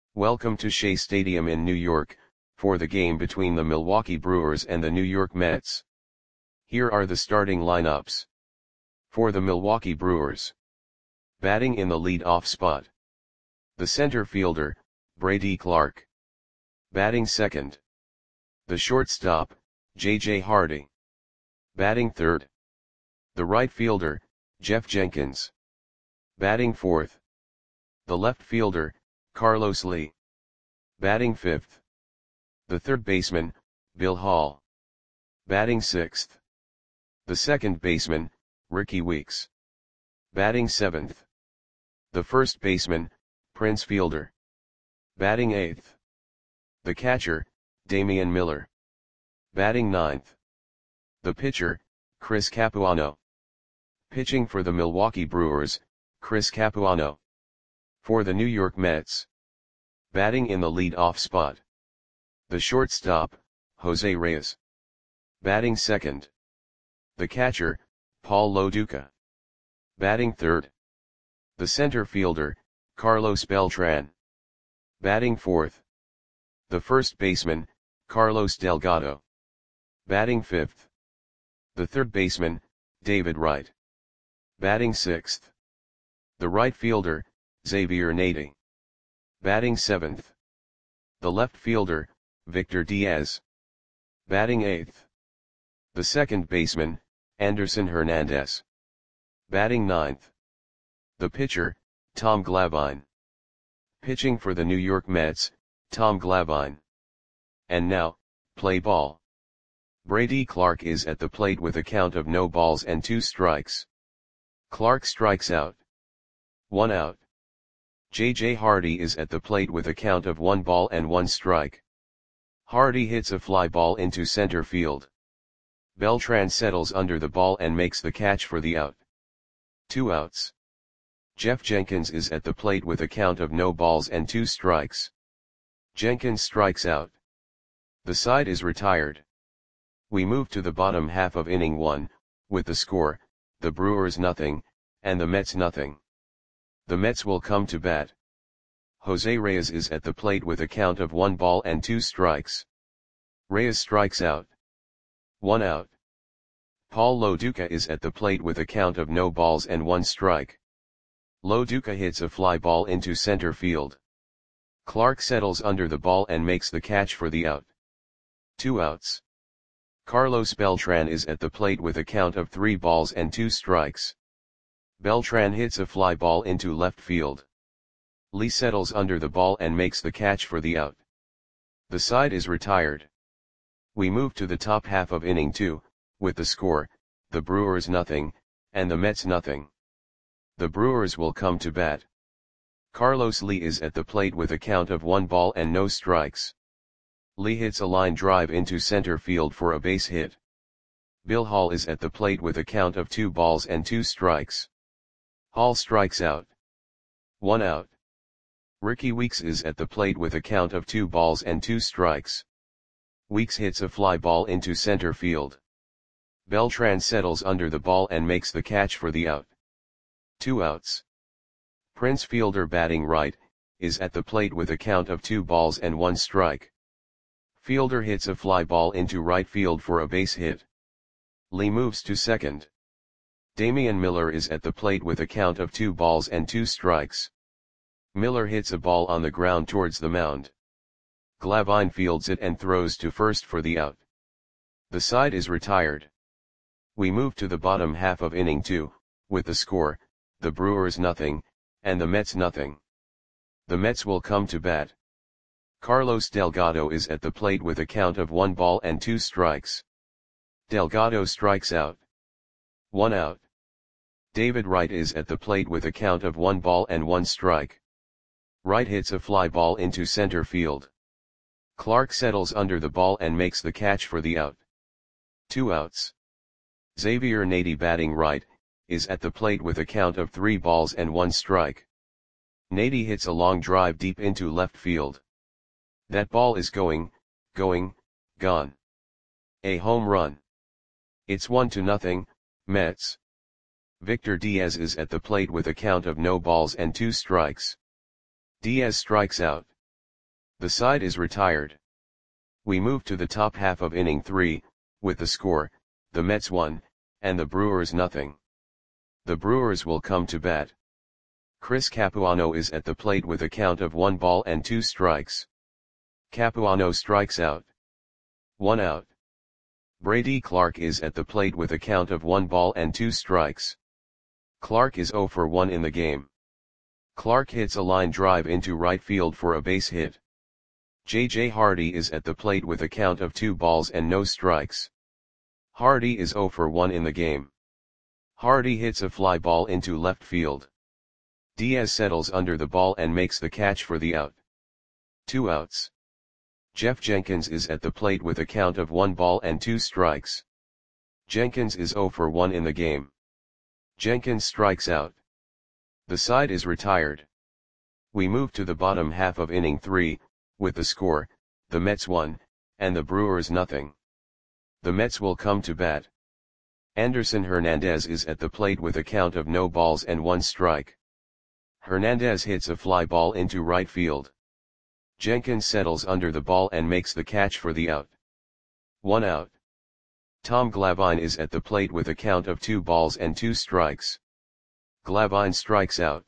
Welcome to Shea Stadium in New York, for the game between the Milwaukee Brewers and the New York Mets. Here are the starting lineups. For the Milwaukee Brewers. Batting in the lead-off spot. The center fielder, Brady Clark. Batting second. The shortstop, J.J. Hardy. Batting third. The right fielder, Jeff Jenkins. Batting fourth. The left fielder, Carlos Lee. Batting fifth. The third baseman, Bill Hall. Batting sixth. The second baseman, Rickie Weeks. Batting seventh. The first baseman, Prince Fielder. Batting eighth. The catcher, Damian Miller. Batting ninth. The pitcher, Chris Capuano. Pitching for the Milwaukee Brewers, Chris Capuano. For the New York Mets. Batting in the lead-off spot. The shortstop, Jose Reyes. Batting second. The catcher, Paul Lo Duca. Batting third. The center fielder, Carlos Beltran. Batting fourth. The first baseman, Carlos Delgado. Batting fifth. The third baseman, David Wright. Batting sixth. The right fielder, Xavier Nady. Batting seventh. The left fielder, Victor Diaz. Batting eighth. The second baseman, Anderson Hernandez. Batting ninth. The pitcher, Tom Glavine. Pitching for the New York Mets, Tom Glavine. And now, play ball. Brady Clark is at the plate with a count of no balls and 2 strikes. Clark strikes out. 1 out. J.J. Hardy is at the plate with a count of 1 ball and 1 strike. Hardy hits a fly ball into center field. Beltran settles under the ball and makes the catch for the out. 2 outs. Jeff Jenkins is at the plate with a count of no balls and 2 strikes. Jenkins strikes out. The side is retired. We move to the bottom half of inning 1, with the score, the Brewers nothing, and the Mets nothing. The Mets will come to bat. Jose Reyes is at the plate with a count of 1 ball and 2 strikes. Reyes strikes out. 1 out. Paul Lo Duca is at the plate with a count of no balls and 1 strike. Lo Duca hits a fly ball into center field. Clark settles under the ball and makes the catch for the out. 2 outs. Carlos Beltran is at the plate with a count of 3 balls and 2 strikes. Beltran hits a fly ball into left field. Lee settles under the ball and makes the catch for the out. The side is retired. We move to the top half of inning 2, with the score, the Brewers nothing, and the Mets nothing. The Brewers will come to bat. Carlos Lee is at the plate with a count of 1 ball and no strikes. Lee hits a line drive into center field for a base hit. Bill Hall is at the plate with a count of 2 balls and 2 strikes. Hall strikes out. 1 out. Rickie Weeks is at the plate with a count of 2 balls and 2 strikes. Weeks hits a fly ball into center field. Beltran settles under the ball and makes the catch for the out. 2 outs. Prince Fielder batting right, is at the plate with a count of 2 balls and 1 strike. Fielder hits a fly ball into right field for a base hit. Lee moves to second. Damian Miller is at the plate with a count of 2 balls and 2 strikes. Miller hits a ball on the ground towards the mound. Glavine fields it and throws to first for the out. The side is retired. We move to the bottom half of inning 2, with the score, the Brewers nothing, and the Mets nothing. The Mets will come to bat. Carlos Delgado is at the plate with a count of 1 ball and 2 strikes. Delgado strikes out. 1 out. David Wright is at the plate with a count of 1 ball and 1 strike. Wright hits a fly ball into center field. Clark settles under the ball and makes the catch for the out. 2 outs. Xavier Nady batting right, is at the plate with a count of 3 balls and 1 strike. Nady hits a long drive deep into left field. That ball is gone. A home run. It's 1-0, Mets. Victor Diaz is at the plate with a count of no balls and 2 strikes. Diaz strikes out. The side is retired. We move to the top half of inning 3, with the score, the Mets 1, and the Brewers nothing. The Brewers will come to bat. Chris Capuano is at the plate with a count of 1 ball and 2 strikes. Capuano strikes out. 1 out. Brady Clark is at the plate with a count of 1 ball and 2 strikes. Clark is 0 for 1 in the game. Clark hits a line drive into right field for a base hit. J.J. Hardy is at the plate with a count of 2 balls and no strikes. Hardy is 0 for 1 in the game. Hardy hits a fly ball into left field. Diaz settles under the ball and makes the catch for the out. 2 outs. Jeff Jenkins is at the plate with a count of 1 ball and 2 strikes. Jenkins is 0 for 1 in the game. Jenkins strikes out. The side is retired. We move to the bottom half of inning 3, with the score, the Mets 1, and the Brewers nothing. The Mets will come to bat. Anderson Hernandez is at the plate with a count of no balls and 1 strike. Hernandez hits a fly ball into right field. Jenkins settles under the ball and makes the catch for the out. 1 out. Tom Glavine is at the plate with a count of 2 balls and 2 strikes. Glavine strikes out.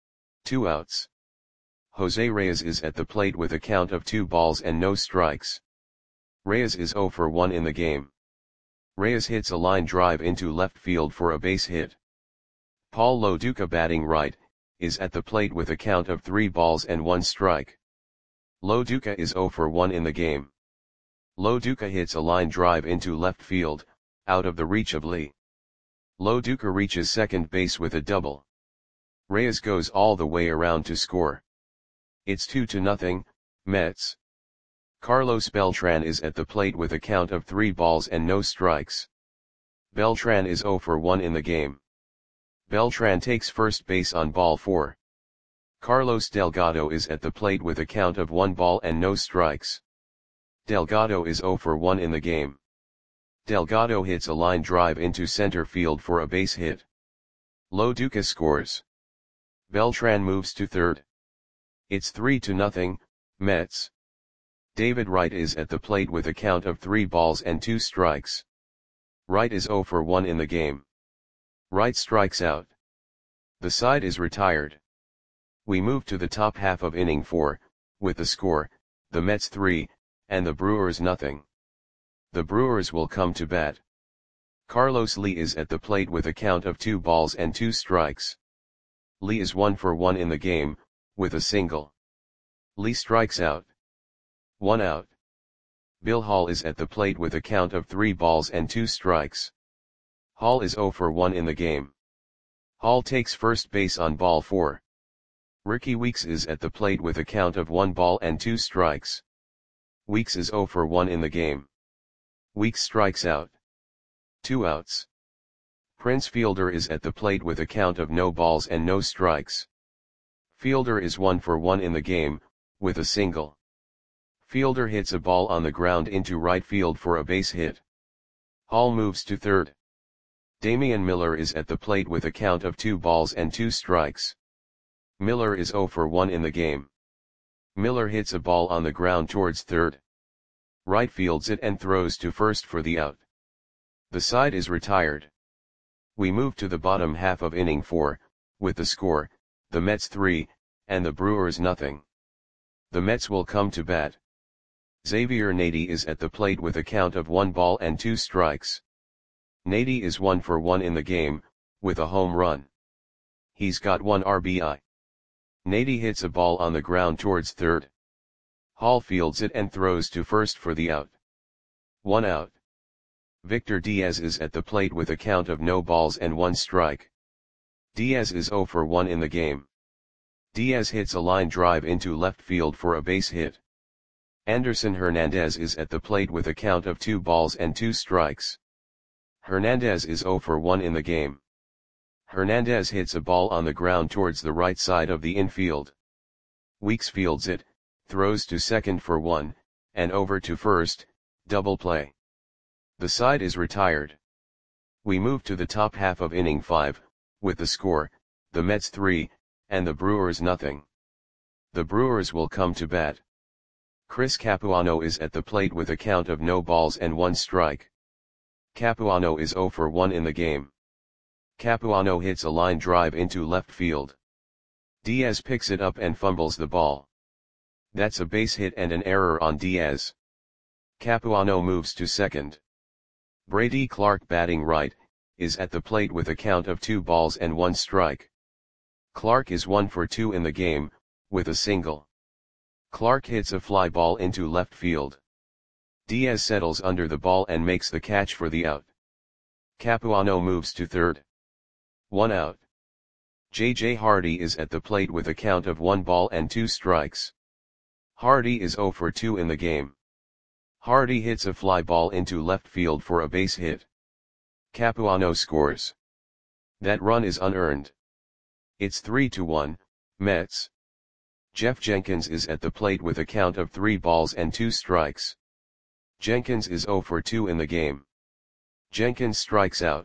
2 outs. Jose Reyes is at the plate with a count of 2 balls and no strikes. Reyes is 0 for 1 in the game. Reyes hits a line drive into left field for a base hit. Paul Lo Duca, batting right, is at the plate with a count of 3 balls and 1 strike. Lo Duca is 0 for 1 in the game. Lo Duca hits a line drive into left field, out of the reach of Lee. Lo Duca reaches second base with a double. Reyes goes all the way around to score. It's 2-0, Mets. Carlos Beltran is at the plate with a count of 3 balls and no strikes. Beltran is 0 for 1 in the game. Beltran takes first base on ball 4. Carlos Delgado is at the plate with a count of 1 ball and no strikes. Delgado is 0 for 1 in the game. Delgado hits a line drive into center field for a base hit. Lo Duca scores. Beltran moves to third. It's 3-0, Mets. David Wright is at the plate with a count of 3 balls and 2 strikes. Wright is 0 for 1 in the game. Wright strikes out. The side is retired. We move to the top half of inning 4, with the score, the Mets 3, and the Brewers nothing. The Brewers will come to bat. Carlos Lee is at the plate with a count of 2 balls and 2 strikes. Lee is 1 for 1 in the game, with a single. Lee strikes out. 1 out. Bill Hall is at the plate with a count of 3 balls and 2 strikes. Hall is 0 for 1 in the game. Hall takes first base on ball 4. Ricky Weeks is at the plate with a count of 1 ball and 2 strikes. Weeks is 0 for 1 in the game. Weeks strikes out. 2 outs. Prince Fielder is at the plate with a count of no balls and no strikes. Fielder is 1 for 1 in the game, with a single. Fielder hits a ball on the ground into right field for a base hit. Hall moves to third. Damian Miller is at the plate with a count of 2 balls and 2 strikes. Miller is 0 for 1 in the game. Miller hits a ball on the ground towards third. Right fields it and throws to first for the out. The side is retired. We move to the bottom half of inning 4, with the score, the Mets 3, and the Brewers nothing. The Mets will come to bat. Xavier Nady is at the plate with a count of 1 ball and 2 strikes. Nady is 1 for 1 in the game, with a home run. He's got 1 RBI. Nady hits a ball on the ground towards third. Hall fields it and throws to first for the out. 1 out. Victor Diaz is at the plate with a count of no balls and 1 strike. Diaz is 0 for 1 in the game. Diaz hits a line drive into left field for a base hit. Anderson Hernandez is at the plate with a count of 2 balls and 2 strikes. Hernandez is 0 for 1 in the game. Hernandez hits a ball on the ground towards the right side of the infield. Weeks fields it, throws to second for 1, and over to first, double play. The side is retired. We move to the top half of inning 5, with the score, the Mets 3, and the Brewers nothing. The Brewers will come to bat. Chris Capuano is at the plate with a count of no balls and 1 strike. Capuano is 0 for 1 in the game. Capuano hits a line drive into left field. Diaz picks it up and fumbles the ball. That's a base hit and an error on Diaz. Capuano moves to second. Brady Clark, batting right, is at the plate with a count of 2 balls and 1 strike. Clark is 1 for 2 in the game, with a single. Clark hits a fly ball into left field. Diaz settles under the ball and makes the catch for the out. Capuano moves to third. 1 out. J.J. Hardy is at the plate with a count of 1 ball and 2 strikes. Hardy is 0 for 2 in the game. Hardy hits a fly ball into left field for a base hit. Capuano scores. That run is unearned. It's 3-1, Mets. Jeff Jenkins is at the plate with a count of 3 balls and 2 strikes. Jenkins is 0 for 2 in the game. Jenkins strikes out.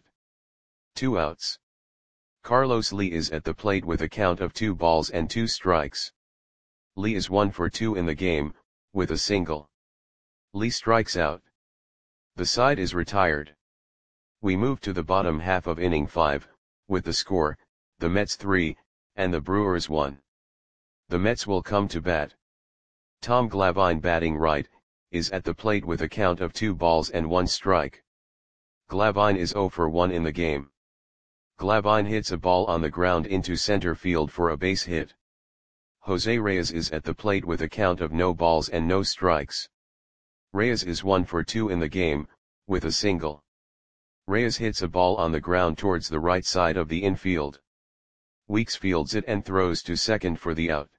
2 outs. Carlos Lee is at the plate with a count of 2 balls and 2 strikes. Lee is 1 for 2 in the game, with a single. Lee strikes out. The side is retired. We move to the bottom half of inning 5, with the score, the Mets 3, and the Brewers 1. The Mets will come to bat. Tom Glavine, batting right, is at the plate with a count of 2 balls and 1 strike. Glavine is 0 for 1 in the game. Glavine hits a ball on the ground into center field for a base hit. Jose Reyes is at the plate with a count of no balls and no strikes. Reyes is 1 for 2 in the game, with a single. Reyes hits a ball on the ground towards the right side of the infield. Weeks fields it and throws to second for the out.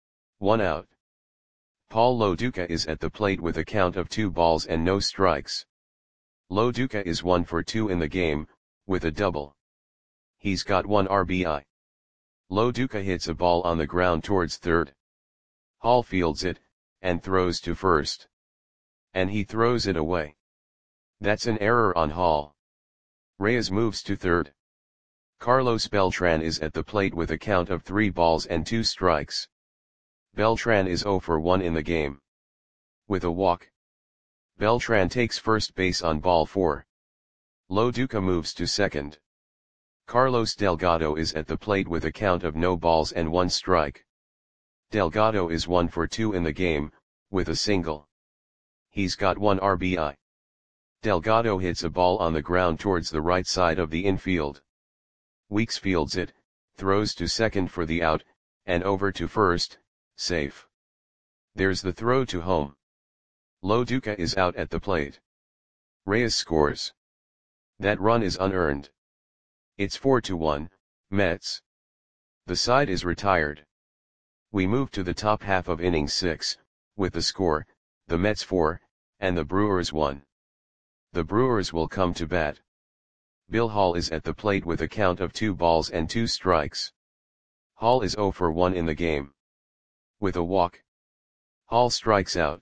1 out. Paul Lo Duca is at the plate with a count of 2 balls and no strikes. Lo Duca is 1 for 2 in the game, with a double. He's got 1 RBI. Lo Duca hits a ball on the ground towards third. Hall fields it, and throws to first. And he throws it away. That's an error on Hall. Reyes moves to third. Carlos Beltran is at the plate with a count of 3 balls and 2 strikes. Beltran is 0 for 1 in the game. With a walk. Beltran takes first base on ball 4. Lo Duca moves to second. Carlos Delgado is at the plate with a count of no balls and 1 strike. Delgado is 1 for 2 in the game, with a single. He's got 1 RBI. Delgado hits a ball on the ground towards the right side of the infield. Weeks fields it, throws to second for the out, and over to first, safe. There's the throw to home. Lo Duca is out at the plate. Reyes scores. That run is unearned. It's 4-1, Mets. The side is retired. We move to the top half of inning 6, with the score, the Mets 4, and the Brewers 1. The Brewers will come to bat. Bill Hall is at the plate with a count of 2 balls and 2 strikes. Hall is 0 for 1 in the game. With a walk. Hall strikes out.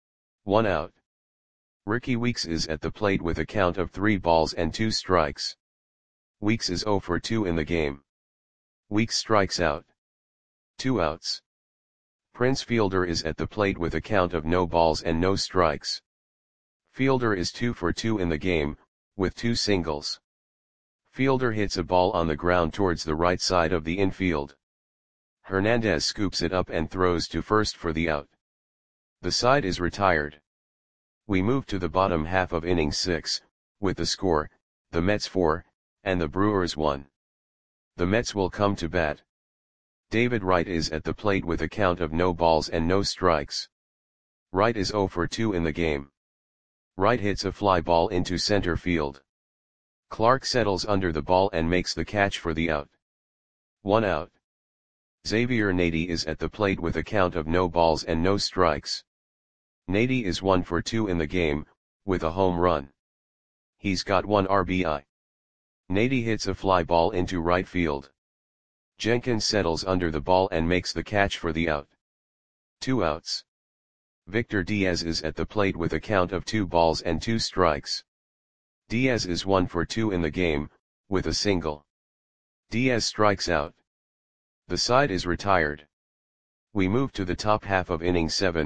1 out. Ricky Weeks is at the plate with a count of 3 balls and 2 strikes. Weeks is 0 for 2 in the game. Weeks strikes out. 2 outs. Prince Fielder is at the plate with a count of no balls and no strikes. Fielder is 2 for 2 in the game, with 2 singles. Fielder hits a ball on the ground towards the right side of the infield. Hernandez scoops it up and throws to first for the out. The side is retired. We move to the bottom half of inning 6, with the score, the Mets 4, and the Brewers 1. The Mets will come to bat. David Wright is at the plate with a count of no balls and no strikes. Wright is 0 for 2 in the game. Wright hits a fly ball into center field. Clark settles under the ball and makes the catch for the out. 1 out. Xavier Nady is at the plate with a count of no balls and no strikes. Nady is 1 for 2 in the game, with a home run. He's got 1 RBI. Nady hits a fly ball into right field. Jenkins settles under the ball and makes the catch for the out. 2 outs. Victor Diaz is at the plate with a count of 2 balls and 2 strikes. Diaz is 1 for 2 in the game, with a single. Diaz strikes out. The side is retired. We move to the top half of inning 7,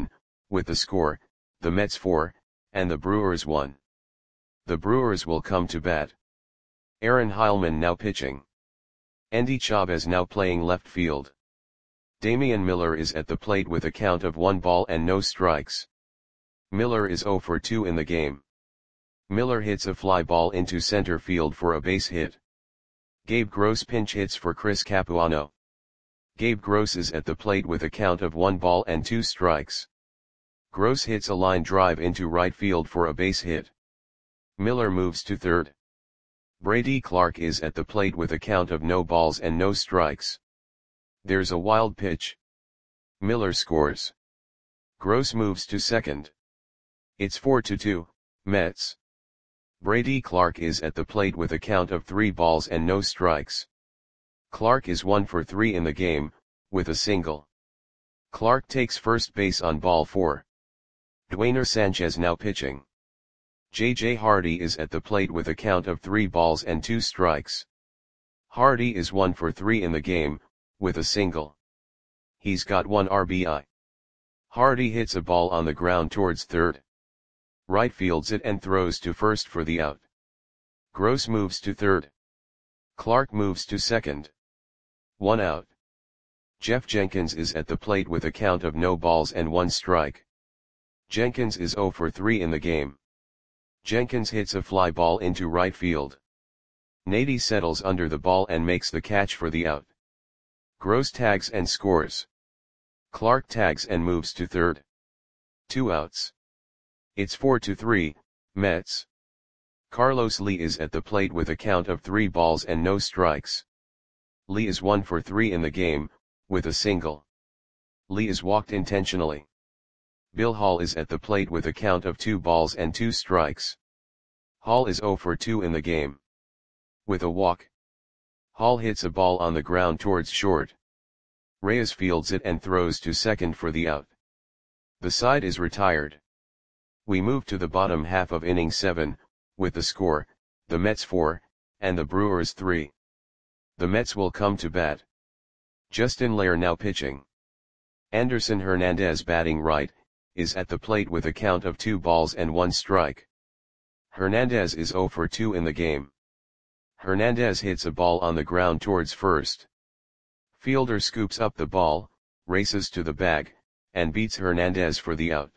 with the score, the Mets 4, and the Brewers 1. The Brewers will come to bat. Aaron Heilman now pitching. Endy Chavez now playing left field. Damian Miller is at the plate with a count of 1 ball and no strikes. Miller is 0 for 2 in the game. Miller hits a fly ball into center field for a base hit. Gabe Gross pinch hits for Chris Capuano. Gabe Gross is at the plate with a count of 1 ball and 2 strikes. Gross hits a line drive into right field for a base hit. Miller moves to third. Brady Clark is at the plate with a count of no balls and no strikes. There's a wild pitch. Miller scores. Gross moves to second. It's 4-2, Mets. Brady Clark is at the plate with a count of 3 balls and no strikes. Clark is 1 for 3 in the game, with a single. Clark takes first base on ball 4. Dwayner Sanchez now pitching. J.J. Hardy is at the plate with a count of 3 balls and 2 strikes. Hardy is 1 for 3 in the game, with a single. He's got 1 RBI. Hardy hits a ball on the ground towards third. Right fields it and throws to first for the out. Gross moves to third. Clark moves to second. 1 out. Jeff Jenkins is at the plate with a count of no balls and 1 strike. Jenkins is 0 for 3 in the game. Jenkins hits a fly ball into right field. Nady settles under the ball and makes the catch for the out. Gross tags and scores. Clark tags and moves to third. 2 outs. It's 4-3, Mets. Carlos Lee is at the plate with a count of 3 balls and no strikes. Lee is 1 for 3 in the game, with a single. Lee is walked intentionally. Bill Hall is at the plate with a count of 2 balls and 2 strikes. Hall is 0 for 2 in the game. With a walk. Hall hits a ball on the ground towards short. Reyes fields it and throws to second for the out. The side is retired. We move to the bottom half of inning 7, with the score, the Mets 4, and the Brewers 3. The Mets will come to bat. Justin Lair now pitching. Anderson Hernandez batting right, is at the plate with a count of 2 balls and 1 strike. Hernandez is 0 for 2 in the game. Hernandez hits a ball on the ground towards first. Fielder scoops up the ball, races to the bag, and beats Hernandez for the out.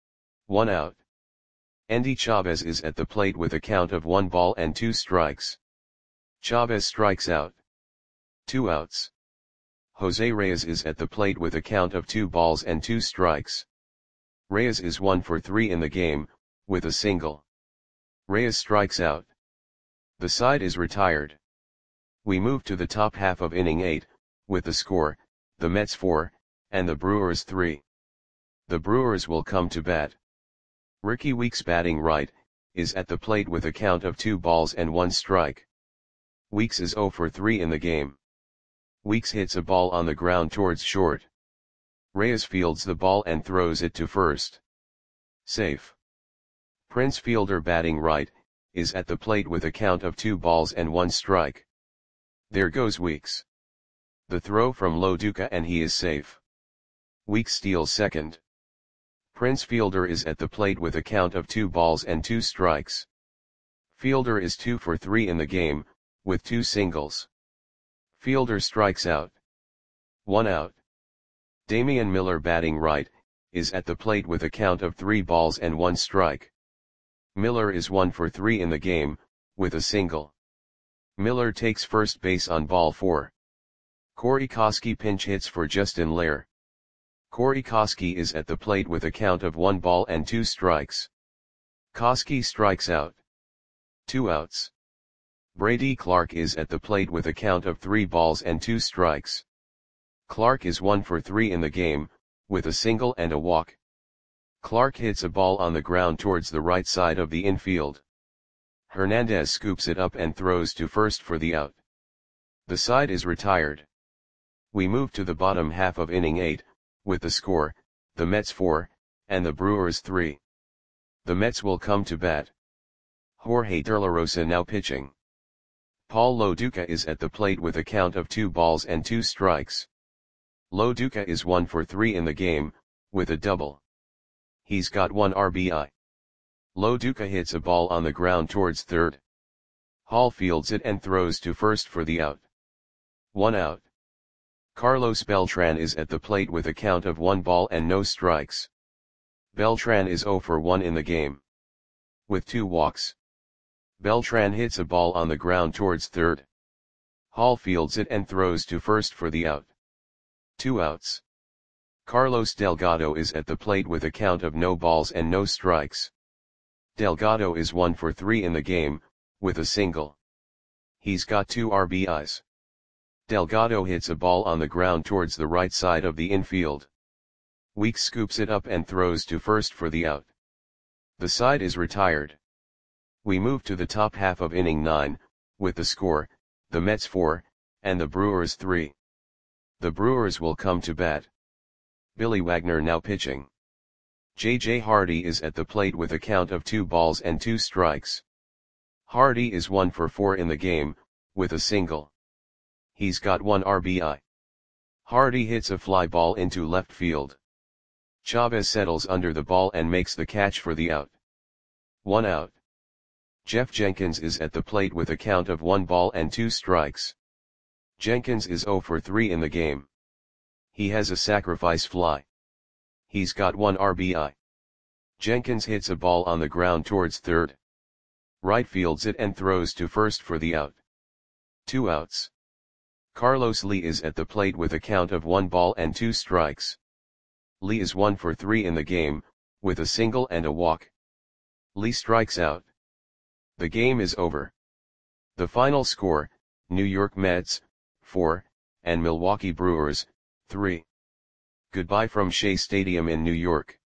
1 out. Endy Chavez is at the plate with a count of 1 ball and 2 strikes. Chavez strikes out. 2 outs. Jose Reyes is at the plate with a count of 2 balls and 2 strikes. Reyes is 1 for 3 in the game, with a single. Reyes strikes out. The side is retired. We move to the top half of inning 8, with the score, the Mets 4, and the Brewers 3. The Brewers will come to bat. Ricky Weeks batting right, is at the plate with a count of 2 balls and 1 strike. Weeks is 0 for 3 in the game. Weeks hits a ball on the ground towards short. Reyes fields the ball and throws it to first. Safe. Prince Fielder batting right, is at the plate with a count of 2 balls and 1 strike. There goes Weeks. The throw from Lo Duca and he is safe. Weeks steals second. Prince Fielder is at the plate with a count of 2 balls and 2 strikes. Fielder is 2 for 3 in the game, with 2 singles. Fielder strikes out. 1 out. Damian Miller batting right, is at the plate with a count of 3 balls and 1 strike. Miller is 1 for 3 in the game, with a single. Miller takes first base on ball 4. Corey Koski pinch hits for Justin Lair. Corey Koski is at the plate with a count of 1 ball and 2 strikes. Koski strikes out. 2 outs. Brady Clark is at the plate with a count of 3 balls and 2 strikes. Clark is 1 for 3 in the game, with a single and a walk. Clark hits a ball on the ground towards the right side of the infield. Hernandez scoops it up and throws to first for the out. The side is retired. We move to the bottom half of inning 8, with the score, the Mets 4, and the Brewers 3. The Mets will come to bat. Jorge De La Rosa now pitching. Paul Lo Duca is at the plate with a count of 2 balls and 2 strikes. Lo Duca is 1 for 3 in the game, with a double. He's got 1 RBI. Lo Duca hits a ball on the ground towards third. Hall fields it and throws to first for the out. 1 out. Carlos Beltran is at the plate with a count of 1 ball and no strikes. Beltran is 0 for 1 in the game. With 2 walks. Beltran hits a ball on the ground towards third. Hall fields it and throws to first for the out. 2 outs. Carlos Delgado is at the plate with a count of no balls and no strikes. Delgado is 1 for 3 in the game, with a single. He's got 2 RBIs. Delgado hits a ball on the ground towards the right side of the infield. Weeks scoops it up and throws to first for the out. The side is retired. We move to the top half of inning 9, with the score, the Mets 4, and the Brewers 3. The Brewers will come to bat. Billy Wagner now pitching. J.J. Hardy is at the plate with a count of 2 balls and 2 strikes. Hardy is 1 for 4 in the game, with a single. He's got 1 RBI. Hardy hits a fly ball into left field. Chavez settles under the ball and makes the catch for the out. 1 out. Jeff Jenkins is at the plate with a count of 1 ball and 2 strikes. Jenkins is 0 for 3 in the game. He has a sacrifice fly. He's got 1 RBI. Jenkins hits a ball on the ground towards third. Right fields it and throws to first for the out. 2 outs. Carlos Lee is at the plate with a count of 1 ball and 2 strikes. Lee is 1 for 3 in the game, with a single and a walk. Lee strikes out. The game is over. The final score, New York Mets, 4, and Milwaukee Brewers, 3. Goodbye from Shea Stadium in New York.